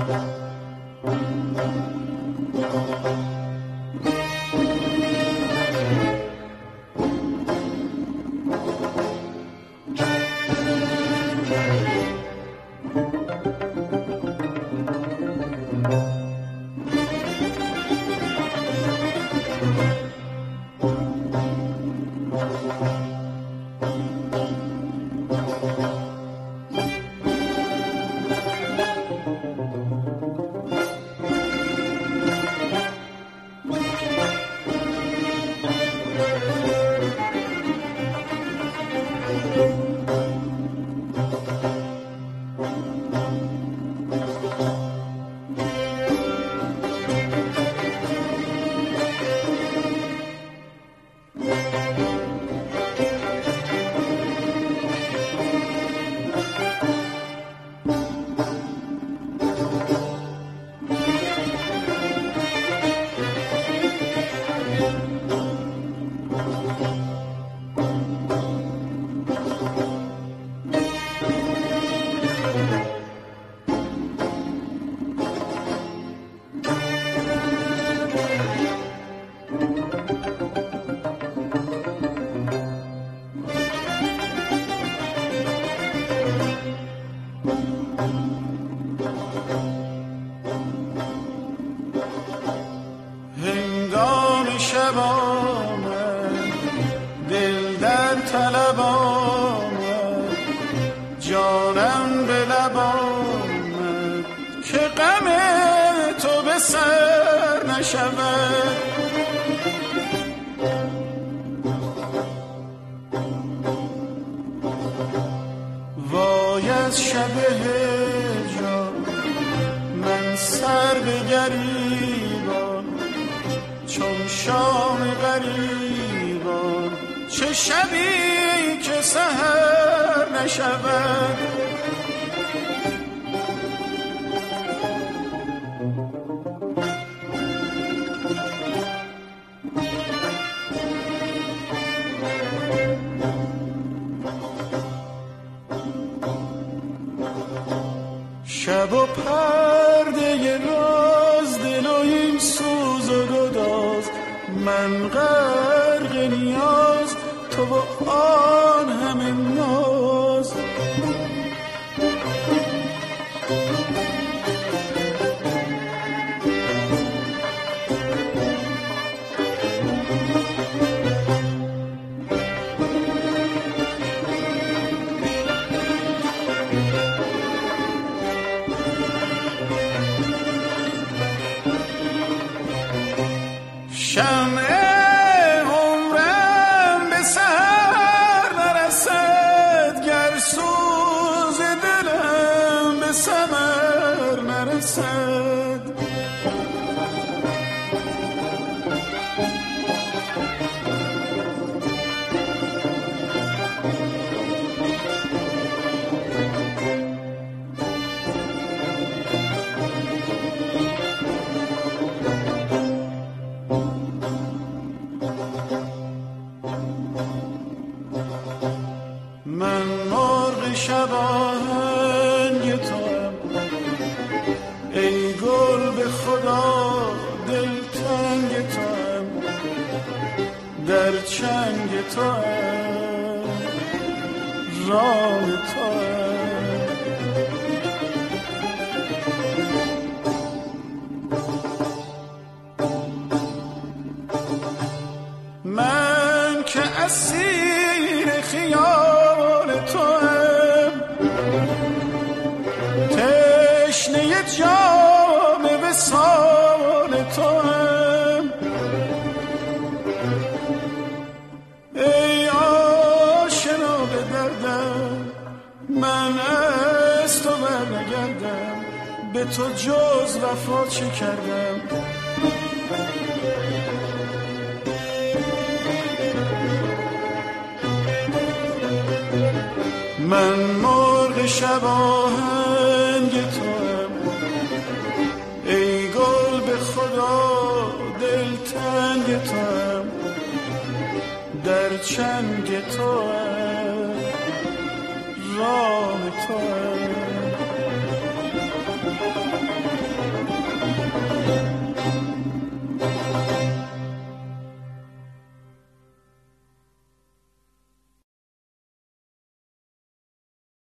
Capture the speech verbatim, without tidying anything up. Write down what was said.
وای از شب هجران من سر به گریبان، چون شام غریبان چه شبی که سحر نشود. شب و پرده راز دل و این سوز و گداز، من غرق نیاز تو و آن همه ناز. شمع عمرم به سحر نرسد، گر سوز دلم به ثمر نرسد. من مرغ شباهنگ توام ای گل به خدا دلتنگ توام، در چنگ توام راه توام. من که اسیر خیال توام، تشنه جام وصال توام. ای آشنا به دردم من از تو برنگردم، به تو جز وفا چه کردم. من مرغ شباهنگ توام ای گل به خدا دلتنگ توام، در چنگ تو